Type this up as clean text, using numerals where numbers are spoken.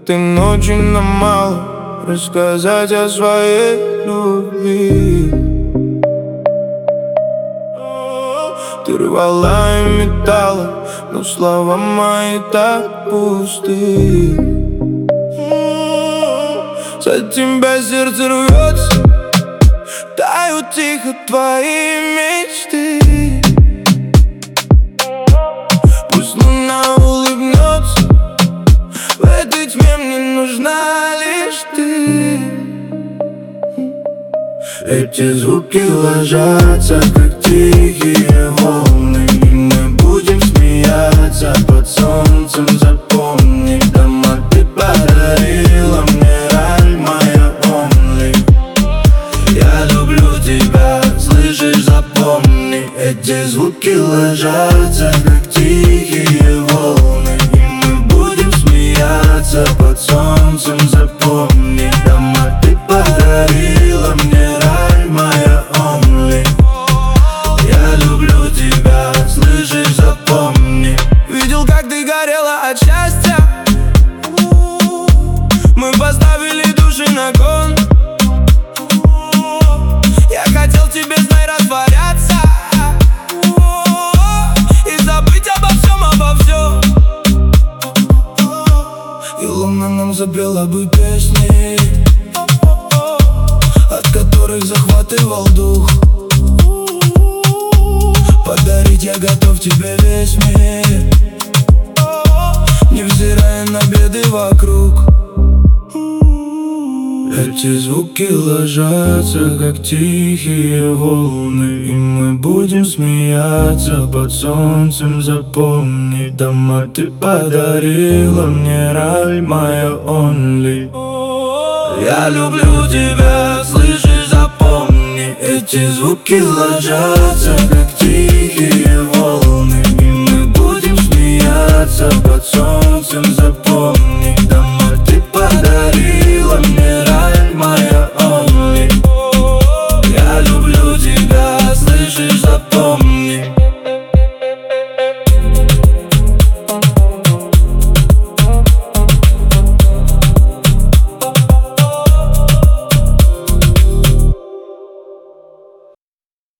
этой ночи нам мало рассказать о своей любви. Ты рвала и металла, но слова мои так пусты. За тебя сердце рвется, тают тихо твои мечты. Пусть луна улыбнется, в этой тьме мне нужна лишь ты. Эти звуки ложатся, как тихие волны, и мы будем смеяться под солнцем. Запомни, дома ты подарила мне, раль моя only. Я люблю тебя, слышишь, запомни. Эти звуки ложатся, как тихие волны, и мы будем смеяться под солнцем. Запомни, дома ты подарила мне, раль моя only. Я люблю тебя, слышишь, запомни. Видел, как ты горела от счастья, мы поставили души на кон. Я хотел тебе, знай, растворяться и забыть обо всем. И луна нам запела бы песни, от которых захватывал дух. Подарить я готов тебе весь мир, невзирая на беды вокруг. Эти звуки ложатся, как тихие волны, и мы будем смеяться под солнцем. Запомни, дома ты подарила мне, раль моя only. Я люблю тебя, слышишь, запомни. Эти звуки ложатся, как тихие волны, и мы будем смеяться под солнцем. Запомни.